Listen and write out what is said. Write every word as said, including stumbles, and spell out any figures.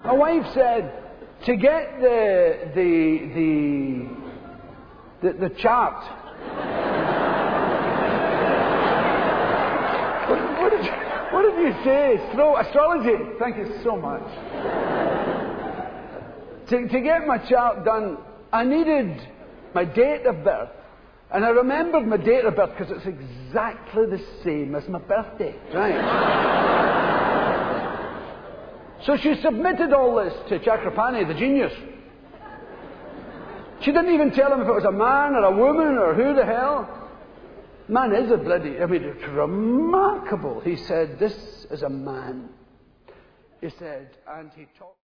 My wife said, to get the the the the, the chart. what, what, did you, what did you say? Astro- astrology. Thank you so much. to, to get my chart done, I needed my date of birth. And I remembered my date of birth because it's exactly the same as my birthday. Right. So she submitted all this to Chakrapani, the genius. She didn't even tell him if it was a man or a woman or who the hell. Man is a bloody, I mean, it's remarkable. He said, this is a man. He said, and he talked.